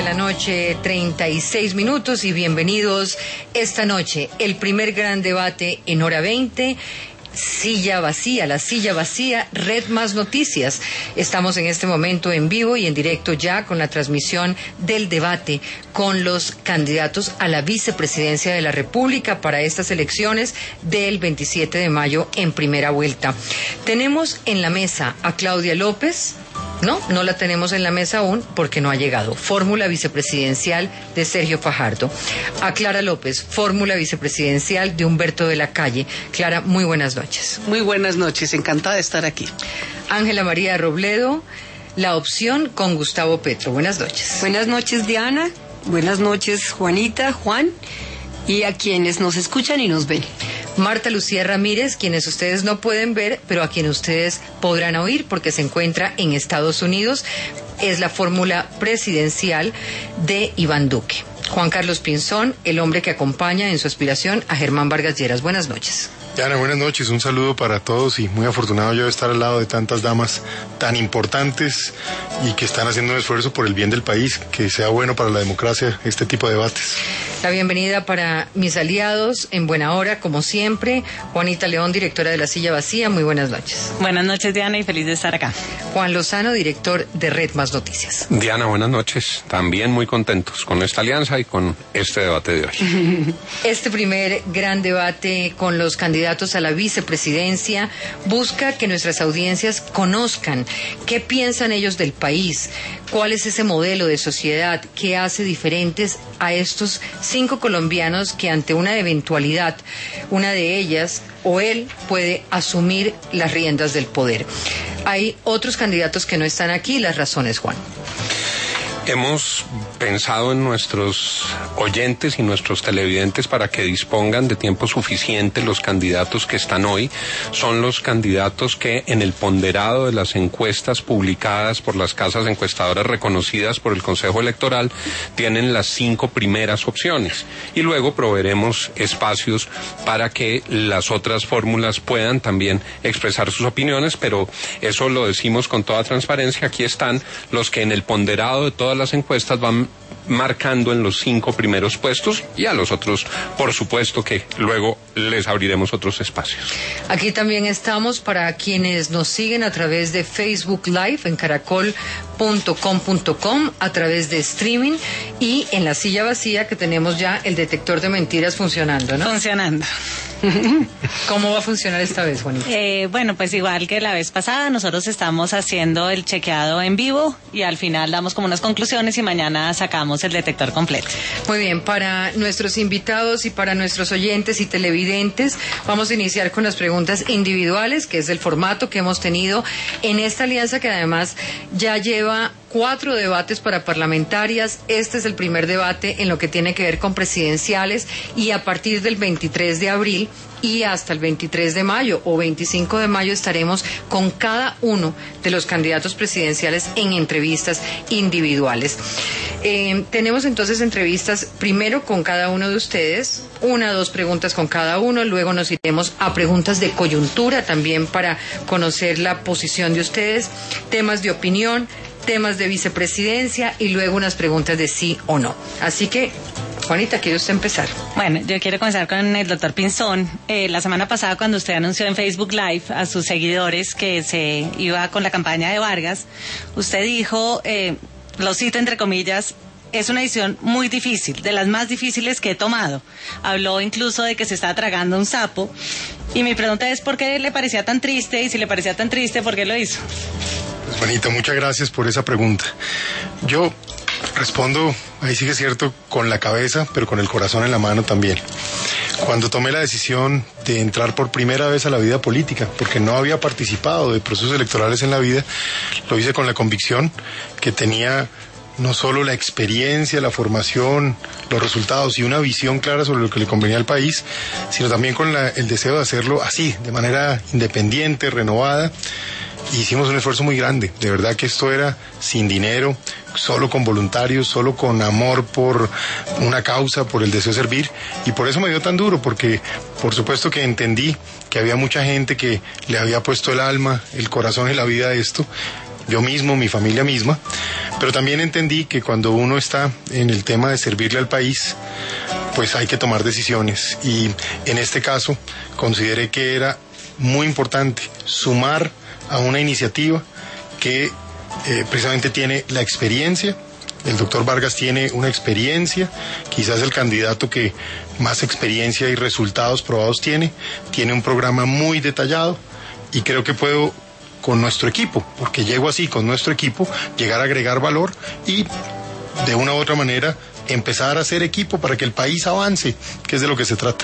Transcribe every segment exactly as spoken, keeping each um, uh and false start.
la noche, treinta y seis minutos, y bienvenidos esta noche, el primer gran debate en hora veinte. Silla vacía, la silla vacía, Red Más Noticias. Estamos en este momento en vivo y en directo ya con la transmisión del debate con los candidatos a la vicepresidencia de la República para estas elecciones del veintisiete de mayo en primera vuelta. Tenemos en la mesa a Claudia López. No, no la tenemos en la mesa aún porque no ha llegado. Fórmula vicepresidencial de Sergio Fajardo. A Clara López, fórmula vicepresidencial de Humberto de la Calle. Clara, muy buenas noches. Muy buenas noches, encantada de estar aquí. Ángela María Robledo, la opción con Gustavo Petro. Buenas noches. Buenas noches, Diana. Buenas noches, Juanita, Juan, y a quienes nos escuchan y nos ven. Marta Lucía Ramírez, quienes ustedes no pueden ver, pero a quienes ustedes podrán oír porque se encuentra en Estados Unidos, es la fórmula presidencial de Iván Duque. Juan Carlos Pinzón, el hombre que acompaña en su aspiración a Germán Vargas Lleras. Buenas noches. Diana, buenas noches, un saludo para todos y muy afortunado yo de estar al lado de tantas damas tan importantes y que están haciendo un esfuerzo por el bien del país, que sea bueno para la democracia este tipo de debates. La bienvenida para mis aliados en buena hora, como siempre, Juanita León, directora de La Silla Vacía, muy buenas noches. Buenas noches, Diana, y feliz de estar acá. Juan Lozano, director de Red Más Noticias. Diana, buenas noches, también muy contentos con esta alianza y con este debate de hoy. Este primer gran debate con los candidatos a la vicepresidencia busca que nuestras audiencias conozcan qué piensan ellos del país, cuál es ese modelo de sociedad que hace diferentes a estos cinco colombianos que ante una eventualidad, una de ellas o él puede asumir las riendas del poder. Hay otros candidatos que no están aquí, las razones, Juan. Hemos pensado en nuestros oyentes y nuestros televidentes para que dispongan de tiempo suficiente. Los candidatos que están hoy son los candidatos que en el ponderado de las encuestas publicadas por las casas encuestadoras reconocidas por el Consejo Electoral tienen las cinco primeras opciones, y luego proveeremos espacios para que las otras fórmulas puedan también expresar sus opiniones, pero eso lo decimos con toda transparencia. Aquí están los que en el ponderado de todas las encuestas van marcando en los cinco primeros puestos, y a los otros, por supuesto, que luego les abriremos otros espacios. Aquí también estamos para quienes nos siguen a través de Facebook Live en caracol punto com punto com, a través de streaming, y en La Silla Vacía, que tenemos ya el detector de mentiras funcionando, ¿no? Funcionando. ¿Cómo va a funcionar esta vez, Juanita? Eh, bueno, pues igual que la vez pasada, nosotros estamos haciendo el chequeado en vivo y al final damos como unas conclusiones y mañana sacamos el detector completo. Muy bien, para nuestros invitados y para nuestros oyentes y televidentes, vamos a iniciar con las preguntas individuales, que es el formato que hemos tenido en esta alianza, que además ya lleva cuatro debates para parlamentarias. Este es el primer debate en lo que tiene que ver con presidenciales, y a partir del veintitrés de abril y hasta el veintitrés de mayo o veinticinco de mayo estaremos con cada uno de los candidatos presidenciales en entrevistas individuales. Eh, tenemos entonces entrevistas primero con cada uno de ustedes, una o dos preguntas con cada uno, luego nos iremos a preguntas de coyuntura también para conocer la posición de ustedes, temas de opinión, temas de vicepresidencia y luego unas preguntas de sí o no. Así que, Juanita, ¿quiere usted empezar? Bueno, yo quiero comenzar con el doctor Pinzón. Eh, la semana pasada, cuando usted anunció en Facebook Live a sus seguidores que se iba con la campaña de Vargas, usted dijo, eh, lo cito entre comillas, es una decisión muy difícil, de las más difíciles que he tomado. Habló incluso de que se estaba tragando un sapo. Y mi pregunta es, ¿por qué le parecía tan triste? Y si le parecía tan triste, ¿por qué lo hizo? Pues, Juanita, muchas gracias por esa pregunta. Yo respondo, ahí sí que es cierto, con la cabeza, pero con el corazón en la mano también. Cuando tomé la decisión de entrar por primera vez a la vida política, porque no había participado de procesos electorales en la vida, lo hice con la convicción que tenía no solo la experiencia, la formación, los resultados y una visión clara sobre lo que le convenía al país, sino también con la, el deseo de hacerlo así, de manera independiente, renovada. Y hicimos un esfuerzo muy grande. De verdad que esto era sin dinero, solo con voluntarios, solo con amor por una causa, por el deseo de servir. Y por eso me dio tan duro, porque por supuesto que entendí que había mucha gente que le había puesto el alma, el corazón y la vida a esto. yo mismo, mi familia misma, pero también entendí que cuando uno está en el tema de servirle al país, pues hay que tomar decisiones, y en este caso consideré que era muy importante sumar a una iniciativa que eh, precisamente tiene la experiencia. El doctor Vargas tiene una experiencia, quizás el candidato que más experiencia y resultados probados tiene, tiene un programa muy detallado, y creo que puedo, con nuestro equipo, porque llego así, con nuestro equipo, llegar a agregar valor y de una u otra manera empezar a hacer equipo para que el país avance, que es de lo que se trata.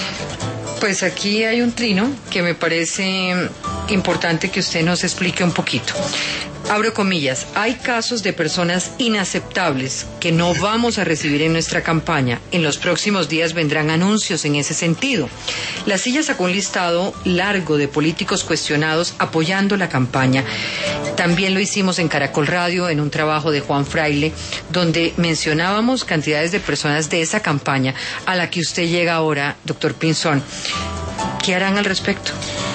Pues aquí hay un trino que me parece importante que usted nos explique un poquito. Abro comillas, hay casos de personas inaceptables que no vamos a recibir en nuestra campaña. En los próximos días vendrán anuncios en ese sentido. La Silla sacó un listado largo de políticos cuestionados apoyando la campaña. También lo hicimos en Caracol Radio, en un trabajo de Juan Fraile, donde mencionábamos cantidades de personas de esa campaña a la que usted llega ahora, doctor Pinzón. ¿Qué harán al respecto?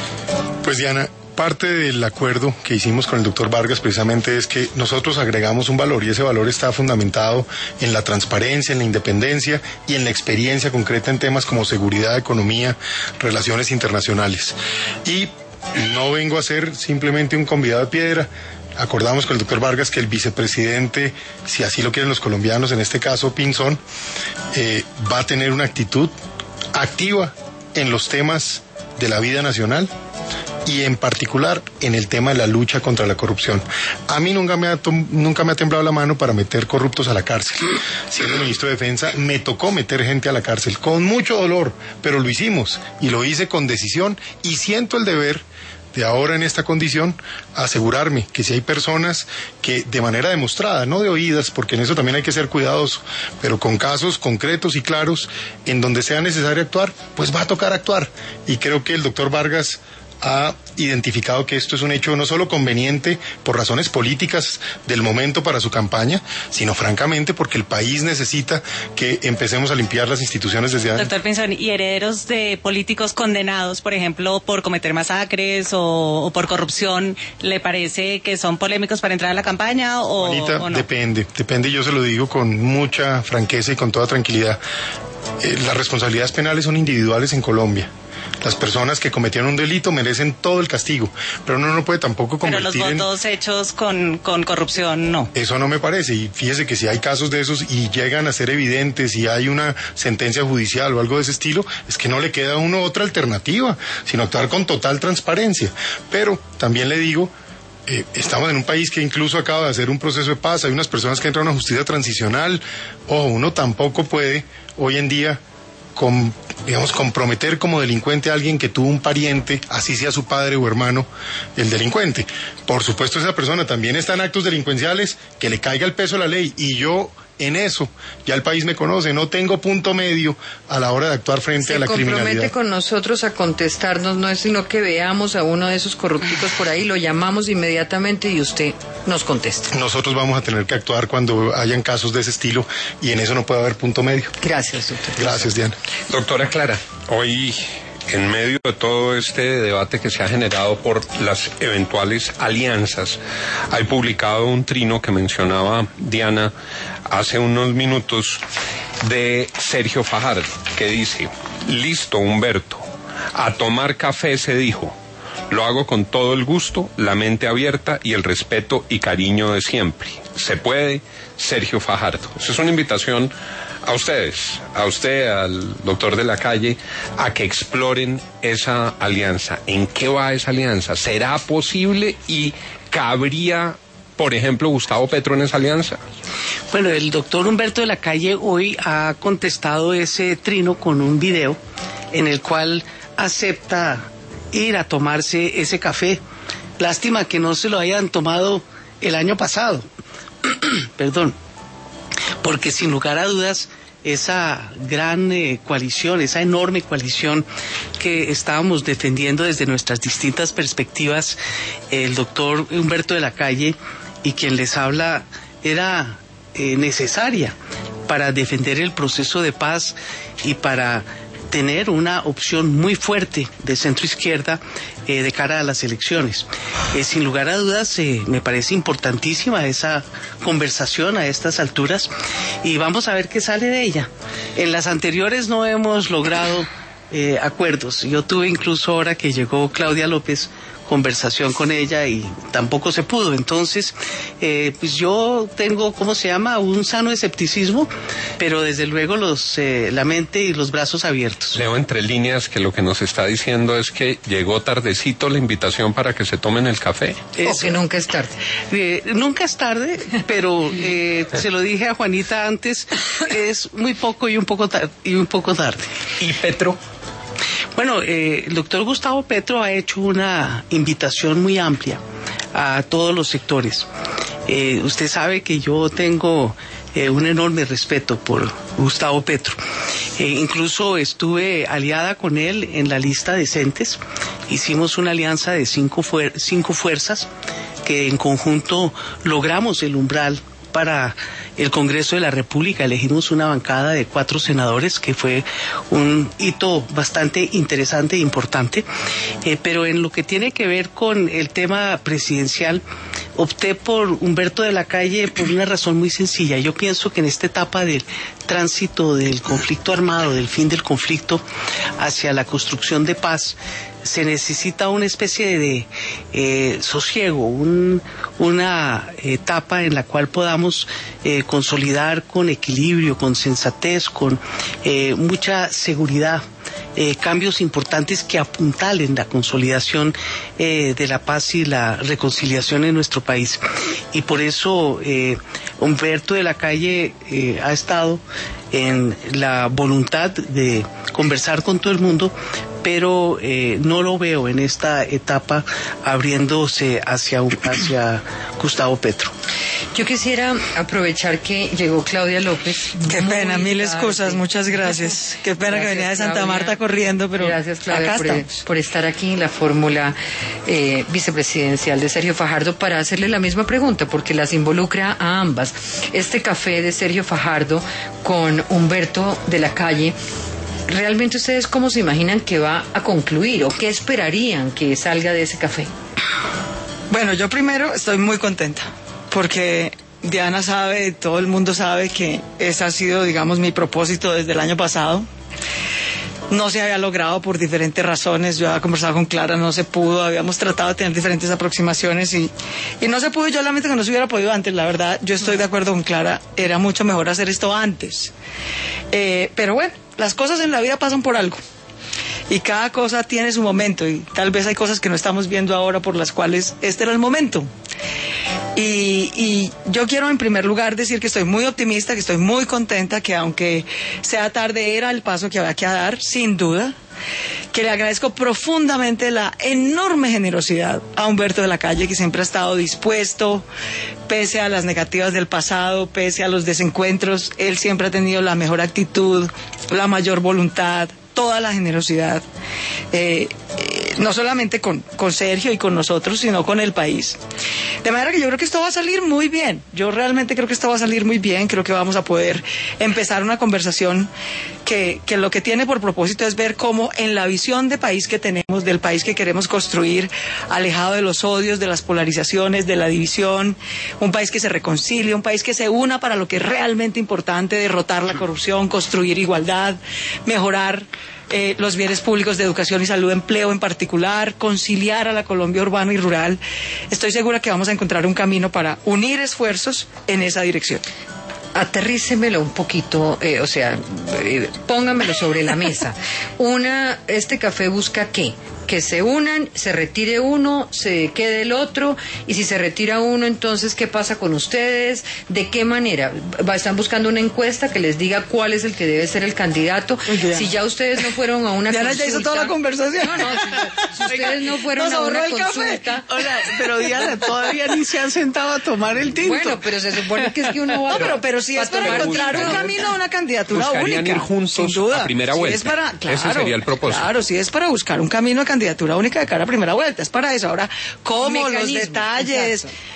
Pues Diana, parte del acuerdo que hicimos con el doctor Vargas precisamente es que nosotros agregamos un valor, y ese valor está fundamentado en la transparencia, en la independencia y en la experiencia concreta en temas como seguridad, economía, relaciones internacionales. Y no vengo a ser simplemente un convidado de piedra. Acordamos con el doctor Vargas que el vicepresidente, si así lo quieren los colombianos, en este caso Pinzón, eh, va a tener una actitud activa en los temas de la vida nacional, y en particular en el tema de la lucha contra la corrupción. A mí nunca me ha, nunca me ha temblado la mano para meter corruptos a la cárcel. Siendo ministro de Defensa, me tocó meter gente a la cárcel, con mucho dolor, pero lo hicimos, y lo hice con decisión, y siento el deber de ahora en esta condición asegurarme que si hay personas que de manera demostrada, no de oídas, porque en eso también hay que ser cuidadoso, pero con casos concretos y claros en donde sea necesario actuar, pues va a tocar actuar. Y creo que el doctor Vargas ha identificado que esto es un hecho no solo conveniente por razones políticas del momento para su campaña, sino francamente porque el país necesita que empecemos a limpiar las instituciones desde adentro. Doctor Pinzón, ¿y herederos de políticos condenados, por ejemplo, por cometer masacres o, o por corrupción, le parece que son polémicos para entrar a la campaña o, Juanita, o no? Depende, depende, yo se lo digo con mucha franqueza y con toda tranquilidad. Eh, las responsabilidades penales son individuales en Colombia. Las personas que cometieron un delito merecen todo el castigo, pero uno no puede tampoco convertir en... Pero los votos en... hechos con, con corrupción, no. Eso no me parece, y fíjese que si hay casos de esos y llegan a ser evidentes y hay una sentencia judicial o algo de ese estilo, es que no le queda a uno otra alternativa, sino actuar con total transparencia. Pero también le digo... Eh, estamos en un país que incluso acaba de hacer un proceso de paz, hay unas personas que entran a una justicia transicional. Ojo, uno tampoco puede hoy en día com, digamos, comprometer como delincuente a alguien que tuvo un pariente, así sea su padre o hermano, el delincuente. Por supuesto, esa persona también está en actos delincuenciales, que le caiga el peso de la ley, y yo en eso, ya el país me conoce, no tengo punto medio a la hora de actuar frente a la criminalidad. Se compromete con nosotros a contestarnos, no es sino que veamos a uno de esos corrupticos por ahí, lo llamamos inmediatamente y usted nos contesta. Nosotros vamos a tener que actuar cuando hayan casos de ese estilo, y en eso no puede haber punto medio. Gracias, doctor. Gracias, Diana. Doctora Clara, hoy, en medio de todo este debate que se ha generado por las eventuales alianzas, hay publicado un trino que mencionaba Diana hace unos minutos de Sergio Fajardo, que dice: listo, Humberto, a tomar café se dijo, lo hago con todo el gusto, la mente abierta y el respeto y cariño de siempre. Se puede, Sergio Fajardo. Esa es una invitación a ustedes, a usted, al doctor de la calle, a que exploren esa alianza. ¿En qué va esa alianza? ¿Será posible y cabría, por ejemplo, Gustavo Petro en esa alianza? Bueno, el doctor Humberto de la Calle hoy ha contestado ese trino con un video en el cual acepta ir a tomarse ese café. Lástima que no se lo hayan tomado el año pasado. Perdón. Porque sin lugar a dudas, esa gran eh, coalición, esa enorme coalición que estábamos defendiendo desde nuestras distintas perspectivas, el doctor Humberto de la Calle y quien les habla, era eh, necesaria para defender el proceso de paz y para tener una opción muy fuerte de centro izquierda eh, de cara a las elecciones. Eh, sin lugar a dudas, eh, me parece importantísima esa conversación a estas alturas y vamos a ver qué sale de ella. En las anteriores no hemos logrado eh, acuerdos. Yo tuve incluso ahora que llegó Claudia López conversación con ella y tampoco se pudo. Entonces, eh, pues yo tengo, ¿cómo se llama? Un sano escepticismo, pero desde luego los eh, la mente y los brazos abiertos. Leo entre líneas que lo que nos está diciendo es que llegó tardecito la invitación para que se tomen el café. Eso. O que nunca es tarde. Eh, nunca es tarde, pero eh, se lo dije a Juanita antes, es muy poco y un poco, tar- y un poco tarde. ¿Y Petro? Bueno, eh, el doctor Gustavo Petro ha hecho una invitación muy amplia a todos los sectores. Eh, usted sabe que yo tengo eh, un enorme respeto por Gustavo Petro. Eh, incluso estuve aliada con él en la lista de Decentes. Hicimos una alianza de cinco, fuer- cinco fuerzas que en conjunto logramos el umbral para el Congreso de la República. Elegimos una bancada de cuatro senadores, que fue un hito bastante interesante e importante. Eh, pero en lo que tiene que ver con el tema presidencial, opté por Humberto de la Calle por una razón muy sencilla. Yo pienso que en esta etapa del tránsito del conflicto armado, del fin del conflicto hacia la construcción de paz, se necesita una especie de eh, sosiego, un, una etapa en la cual podamos eh, consolidar con equilibrio, con sensatez, con eh, mucha seguridad, eh, cambios importantes que apuntalen la consolidación eh, de la paz y la reconciliación en nuestro país. Y por eso eh, Humberto de la Calle eh, ha estado en la voluntad de conversar con todo el mundo, pero eh, no lo veo en esta etapa abriéndose hacia, hacia Gustavo Petro. Yo quisiera aprovechar que llegó Claudia López. Qué pena, miles tarde. cosas, muchas gracias. Qué pena Gracias, que venía de Santa Claudia. Marta corriendo, pero gracias, Claudia, acá por, estamos. por estar aquí en la fórmula eh, vicepresidencial de Sergio Fajardo para hacerle la misma pregunta, porque las involucra a ambas. Este café de Sergio Fajardo con Humberto de la Calle, ¿realmente ustedes cómo se imaginan que va a concluir o qué esperarían que salga de ese café? Bueno, yo primero estoy muy contenta, porque Diana sabe, todo el mundo sabe que ese ha sido, digamos, mi propósito desde el año pasado. No se había logrado por diferentes razones. Yo había conversado con Clara, no se pudo. Habíamos tratado de tener diferentes aproximaciones y, y no se pudo. Yo lamento que no se hubiera podido antes. La verdad, yo estoy de acuerdo con Clara. Era mucho mejor hacer esto antes. Eh, pero bueno, las cosas en la vida pasan por algo. Y cada cosa tiene su momento. Y tal vez hay cosas que no estamos viendo ahora por las cuales este era el momento. Y, y yo quiero en primer lugar decir que estoy muy optimista, que estoy muy contenta, que aunque sea tarde era el paso que había que dar, sin duda, que le agradezco profundamente la enorme generosidad a Humberto de la Calle, que siempre ha estado dispuesto, pese a las negativas del pasado, pese a los desencuentros, él siempre ha tenido la mejor actitud, la mayor voluntad, toda la generosidad, eh, eh, no solamente con, con Sergio y con nosotros, sino con el país. De manera que yo creo que esto va a salir muy bien. Yo realmente creo que esto va a salir muy bien. Creo que vamos a poder empezar una conversación que, que lo que tiene por propósito es ver cómo en la visión de país que tenemos, del país que queremos construir, alejado de los odios, de las polarizaciones, de la división, un país que se reconcilie, un país que se una para lo que es realmente importante, derrotar la corrupción, construir igualdad, mejorar Eh, los bienes públicos de educación y salud, empleo en particular, conciliar a la Colombia urbana y rural. Estoy segura que vamos a encontrar un camino para unir esfuerzos en esa dirección. Aterrícemelo un poquito, eh, o sea, eh, póngamelo sobre la mesa. Una, este café busca ¿qué? Que se unan, se retire uno, se quede el otro, y si se retira uno, entonces, ¿qué pasa con ustedes? ¿De qué manera? Va, ¿están buscando una encuesta que les diga cuál es el que debe ser el candidato? Si ya ustedes no fueron a una Diana consulta... ya hizo toda la conversación. No, no, si, si ustedes no fueron Nos a una ahorró el consulta... Hola, pero Diana, todavía ni se han sentado a tomar el tinto. Bueno, pero se supone que es que uno va... No, pero, pero si es para tomar encontrar un buscarían- camino a una candidatura buscarían única. ir juntos sin duda. a primera Si vuelta. es para, claro, Ese sería el propósito. Claro, si es para buscar un camino a candidatura única de cara a primera vuelta, es para eso. Ahora, ¿cómo? Los Mecanismo, detalles. exacto.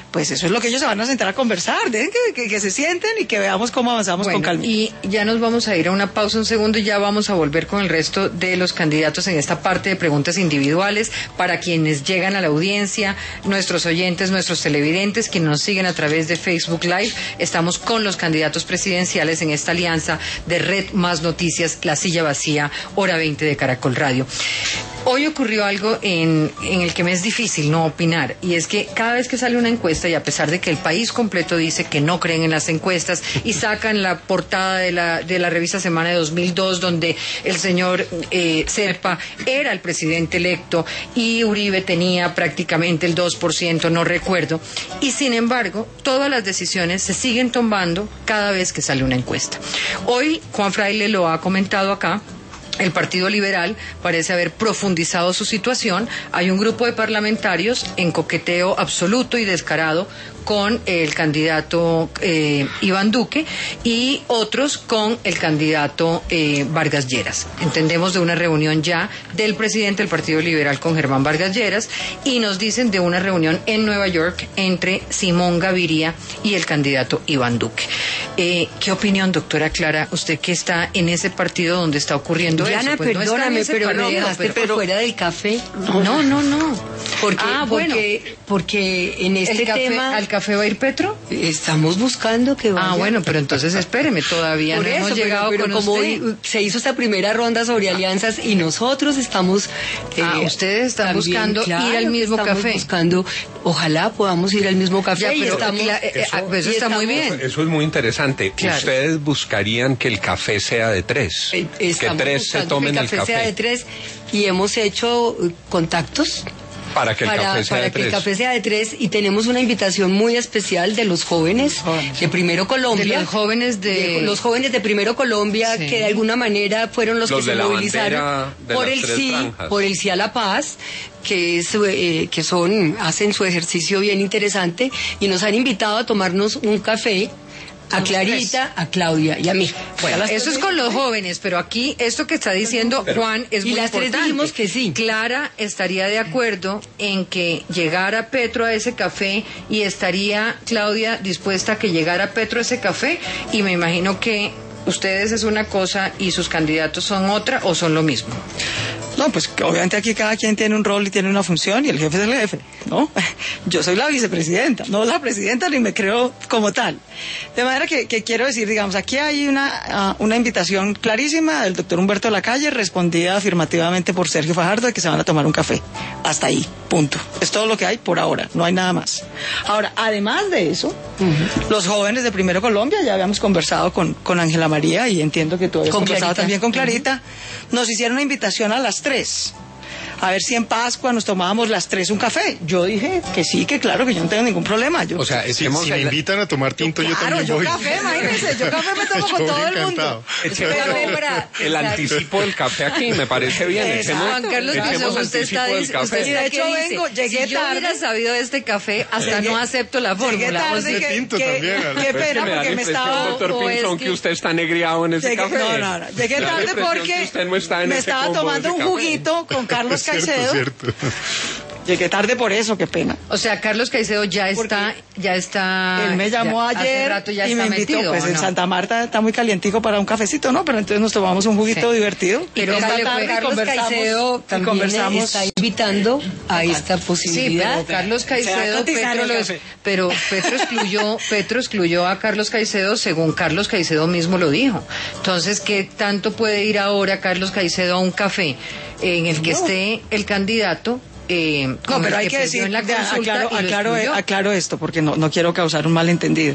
pues eso es lo que ellos se van a sentar a conversar. Dejen que, que, que se sienten y que veamos cómo avanzamos bueno, con calma. Y ya nos vamos a ir a una pausa un segundo y ya vamos a volver con el resto de los candidatos en esta parte de preguntas individuales para quienes llegan a la audiencia, nuestros oyentes, nuestros televidentes, quienes nos siguen a través de Facebook Live. Estamos con los candidatos presidenciales en esta alianza de Red Más Noticias, La Silla Vacía, Hora veinte de Caracol Radio. Hoy ocurrió algo en, en el que me es difícil no opinar, y es que cada vez que sale una encuesta, y a pesar de que el país completo dice que no creen en las encuestas y sacan la portada de la, de la revista Semana de dos mil dos, donde el señor eh, Serpa era el presidente electo y Uribe tenía prácticamente el dos por ciento, no recuerdo, y sin embargo todas las decisiones se siguen tomando cada vez que sale una encuesta. Hoy Juan Fraile lo ha comentado acá. El Partido Liberal parece haber profundizado su situación. Hay un grupo de parlamentarios en coqueteo absoluto y descarado con el candidato eh, Iván Duque y otros con el candidato eh, Vargas Lleras. Entendemos de una reunión ya del presidente del Partido Liberal con Germán Vargas Lleras, y nos dicen de una reunión en Nueva York entre Simón Gaviria y el candidato Iván Duque. Eh, ¿Qué opinión, doctora Clara, usted que está en ese partido donde está ocurriendo Diana, eso? Pues perdóname, no está pero partido, me dejaste pero, por fuera del café. No, no, no. Porque, ah, bueno. porque, porque en este ¿El café, tema... ¿Al café va a ir Petro? Estamos buscando que vaya. Ah, bueno, pero entonces espéreme, todavía Por no eso, hemos pero, llegado pero con como usted. hoy se hizo esta primera ronda sobre alianzas y nosotros estamos... Ah, eh, ustedes están también, buscando claro ir al que mismo estamos café. buscando, ojalá podamos ir al mismo café. Ya, y pero estamos, cla- eh, eso- ah, pues eso y está muy estamos- bien. Eso es muy interesante. Claro. Ustedes buscarían que el café sea de tres, eh, que estamos tres se buscando tomen que el el café café, sea de tres y hemos hecho eh, contactos para que el para, café sea para de que el tres. café sea de tres, y tenemos una invitación muy especial de los jóvenes de Primero Colombia. De los jóvenes de... de los jóvenes de Primero Colombia, Sí. que de alguna manera fueron los, Los que de se la movilizaron bandera de por las el tres sí, franjas. por el sí a la paz, que es, eh, que son, hacen su ejercicio bien interesante, y nos han invitado a tomarnos un café a Clarita, a Claudia y a mí. Bueno, eso es con los jóvenes, pero aquí esto que está diciendo Juan es y muy las tres importante. dijimos que sí. Clara estaría de acuerdo en que llegara Petro a ese café, y estaría Claudia dispuesta a que llegara Petro a ese café, y me imagino que ustedes es una cosa y sus candidatos son otra, o son lo mismo. No, pues que obviamente aquí cada quien tiene un rol y tiene una función, y el jefe es el jefe, ¿no? Yo soy la vicepresidenta, no la presidenta, ni me creo como tal. De manera que, que quiero decir, digamos, aquí hay una, uh, una invitación clarísima del doctor Humberto Lacalle, respondida afirmativamente por Sergio Fajardo, de que se van a tomar un café. Hasta ahí, punto. Es todo lo que hay por ahora, no hay nada más. Ahora, además de eso, uh-huh. los jóvenes de Primero Colombia, ya habíamos conversado con, con Ángela María, y entiendo que tú habías Con conversado Clarita. también con Clarita, uh-huh. nos hicieron una invitación a las tres. A ver si en Pascua nos tomábamos las tres un café. Yo dije que sí, que claro, que yo no tengo ningún problema. Yo, O sea, Si, estemos si me en la- invitan a tomar tinto, yo, claro, también yo voy. café, imagínense, yo café me tomo Yo con todo el encantado. mundo. Echemos Café para- el anticipo del café aquí, me parece bien. Exacto. Echemos, Juan Carlos echemos Caso, usted anticipo está, del dice- café. usted Y de está hecho que dice, vengo, llegué si yo tarde. hubiera sabido de este café, hasta Llegué- no acepto la Llegué fórmula. O tarde, sea, que, tinto que- también, qué Ana. Es que pena, me da la porque me impresión, estaba... doctor o es Pinzón, que- que usted está negriado en ese Llegué, café. no, no, no. Llegué Me da la tarde impresión porque que usted no está en me ese estaba combo de tomando ese un café. juguito con Carlos Es cierto, Caicedo. es cierto. Llegué tarde por eso, qué pena. o sea, Carlos Caicedo ya está, ya está. Él me llamó ya- hace ayer rato ya y está me invitó, metido, pues ¿o en no? Santa Marta está muy calientico para un cafecito, ¿no? Pero entonces nos tomamos un juguito Sí. divertido. Pero esta Carlos tarde Carlos conversamos- Caicedo y también conversamos. está invitando a esta Sí, posibilidad. pero Carlos Se va a Caicedo, cotizar Petro el lo café. es- pero Petro excluyó, Petro excluyó a Carlos Caicedo, según Carlos Caicedo mismo lo dijo. Entonces, ¿qué tanto puede ir ahora Carlos Caicedo a un café en el que No. esté el candidato? Eh, No, con pero el hay que perdió decir, en la vea, consulta aclaro, y lo aclaro, excluyó. aclaro esto porque no, no quiero causar un malentendido.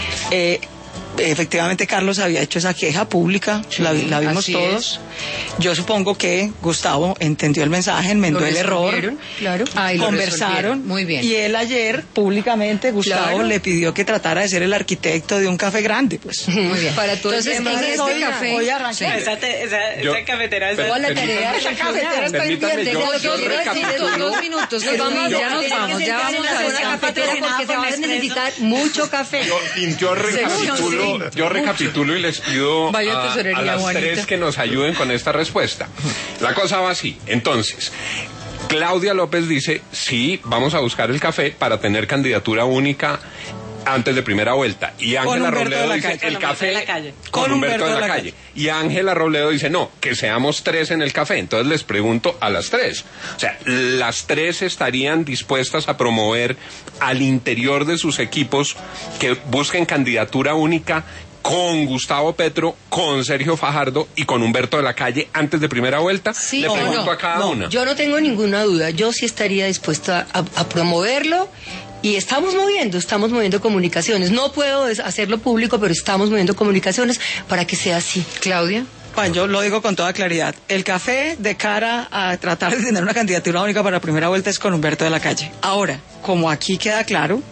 Eh, efectivamente Carlos había hecho esa queja pública, Sí, la, vi- la vimos así todos. Yo supongo que Gustavo entendió el mensaje, enmendó Lo el error, resolvieron, claro. Ah, y lo conversaron, resolvieron. Muy bien. y él ayer públicamente, Gustavo, Claro. le pidió que tratara de ser el arquitecto de un café grande, pues. Muy bien. Para todo el Entonces, tema. en Entonces, este hoy- café, hoy arrancó. sí. Esa, te- esa, Yo- esa cafetera es pero- toda la permítame- tarea. Esa cafetera está Permítame, hirviendo. yo- Lo que yo quiero decir recapitulo. es dos minutos, Nos nos vamos, vamos, ya a nos tener vamos, que ya sentar vamos en la a zona ver. cafetera porque se va a necesitar mucho café. Yo, yo recapitulo, yo recapitulo y les pido Vaya a, tesorería, a las Juanita. tres que nos ayuden con esta respuesta. La cosa va así. Entonces, Claudia López dice, sí, vamos a buscar el café para tener candidatura única antes de primera vuelta. Y Ángela Robledo dice, el café con Humberto de la Calle. Y Ángela Robledo dice, no, que seamos tres en el café. Entonces les pregunto a las tres. O sea, las tres estarían dispuestas a promover al interior de sus equipos que busquen candidatura única con Gustavo Petro, con Sergio Fajardo y con Humberto de la Calle antes de primera vuelta. Sí, le o pregunto no, a cada no, una. Yo no tengo ninguna duda. Yo sí estaría dispuesta a, a promoverlo. Y estamos moviendo, estamos moviendo comunicaciones. No puedo hacerlo público, pero estamos moviendo comunicaciones para que sea así. Claudia. Bueno, yo lo digo con toda claridad. El café de cara a tratar de tener una candidatura única para la primera vuelta es con Humberto de la Calle. Ahora, como aquí queda claro,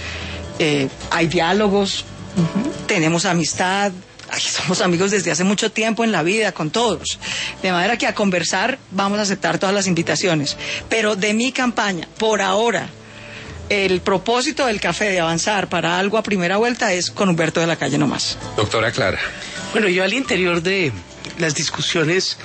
eh, hay diálogos, uh-huh. tenemos amistad, ay, somos amigos desde hace mucho tiempo en la vida, con todos. De manera que a conversar vamos a aceptar todas las invitaciones. Pero de mi campaña, por ahora, el propósito del café de avanzar para algo a primera vuelta es con Humberto de la Calle nomás. Doctora Clara. Bueno, yo al interior de las discusiones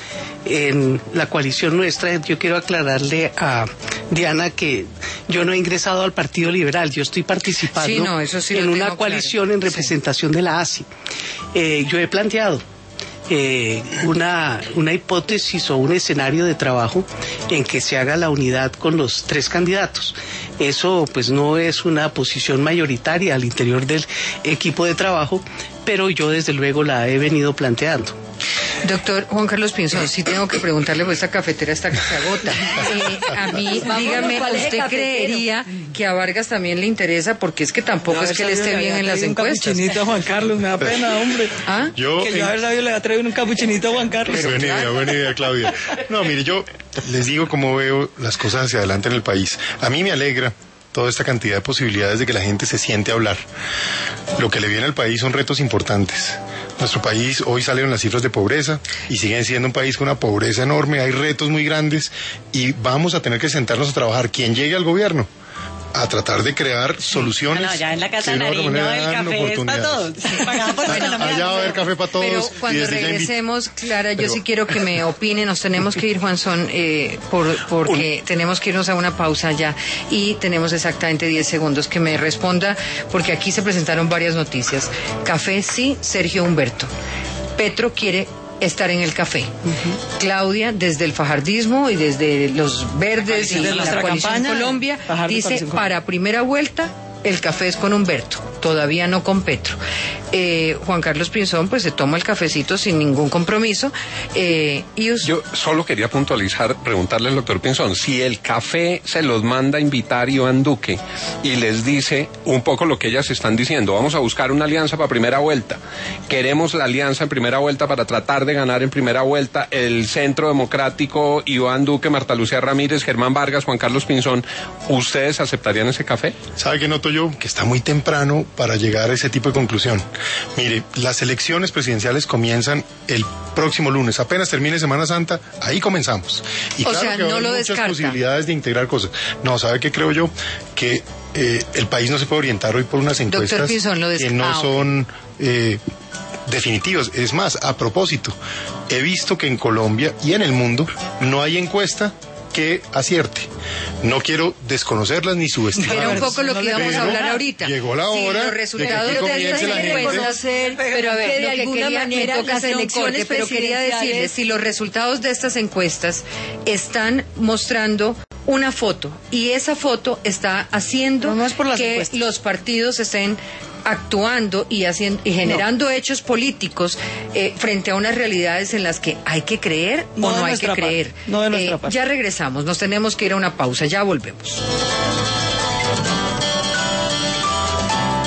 en la coalición nuestra, yo quiero aclararle a Diana que yo no he ingresado al Partido Liberal, yo estoy participando sí, no, eso sí en una coalición claro. en representación sí. de la A S I. Eh, yo he planteado Eh, una, una hipótesis o un escenario de trabajo en que se haga la unidad con los tres candidatos. Eso pues no es una posición mayoritaria al interior del equipo de trabajo, pero yo desde luego la he venido planteando. Doctor Juan Carlos Pinzón, sí tengo que preguntarle, pues esta cafetera está que se agota. Eh, a mí, dígame, ¿usted creería que a Vargas también le interesa? Porque es que tampoco no, es que le esté bien en las encuestas. Un capuchinito a Juan Carlos, me da pena, hombre. ¿Ah? Yo, que yo haber sabido le ha traído un capuchinito a Juan Carlos. Buena idea, buena idea, Claudia. No, mire, yo les digo cómo veo las cosas hacia adelante en el país. A mí me alegra toda esta cantidad de posibilidades de que la gente se siente a hablar. Lo que le viene al país son retos importantes. Nuestro país, hoy salieron las cifras de pobreza y siguen siendo un país con una pobreza enorme, hay retos muy grandes y vamos a tener que sentarnos a trabajar. Quien llegue al gobierno a tratar de crear soluciones. No, no, ya en la Casa de Nariño el café es para todos. Allá va a haber café para todos. Pero cuando regresemos, Clara, yo Pero... sí quiero que me opine. Nos tenemos que ir, Juanzón, eh, por, porque Un... tenemos que irnos a una pausa ya y tenemos exactamente diez segundos que me responda, porque aquí se presentaron varias noticias. Café sí, Sergio Humberto. Petro quiere estar en el café. Uh-huh. Claudia, desde el fajardismo y desde los verdes y de la coalición campaña, Colombia, Fajardo dice para primera vuelta el café es con Humberto, todavía no con Petro. Eh, Juan Carlos Pinzón pues se toma el cafecito sin ningún compromiso. Eh, y us... Yo solo quería puntualizar, preguntarle al doctor Pinzón, si el café se los manda a invitar Iván Duque y les dice un poco lo que ellas están diciendo, vamos a buscar una alianza para primera vuelta, queremos la alianza en primera vuelta para tratar de ganar en primera vuelta el Centro Democrático, Iván Duque, Marta Lucía Ramírez, Germán Vargas, Juan Carlos Pinzón, ¿ustedes aceptarían ese café? ¿Sabe qué noto yo? Que está muy temprano para llegar a ese tipo de conclusión. Mire, las elecciones presidenciales comienzan el próximo lunes, apenas termine Semana Santa, ahí comenzamos. Y o claro sea, que no hay lo muchas descarta. posibilidades de integrar cosas. No, ¿sabe qué creo yo? Que eh, el país no se puede orientar hoy por unas encuestas Pinzón, lo que no son eh, definitivas. Es más, a propósito, he visto que en Colombia y en el mundo no hay encuesta que acierte. No quiero desconocerlas ni subestimarlas. Era un poco lo que íbamos pero a hablar ahorita. Llegó la hora sí, los resultados de que de comience la gente. Conocer, pero a ver, que de lo que alguna quería, manera me toca las hacer un elecciones corte, pero quería decirles si los resultados de estas encuestas están mostrando una foto y esa foto está haciendo no, no es por las que encuestas. los partidos estén actuando y haciendo y generando no. hechos políticos eh, frente a unas realidades en las que hay que creer no o no hay que parte. creer. No de nuestra eh, parte. Ya regresamos, nos tenemos que ir a una pausa, ya volvemos.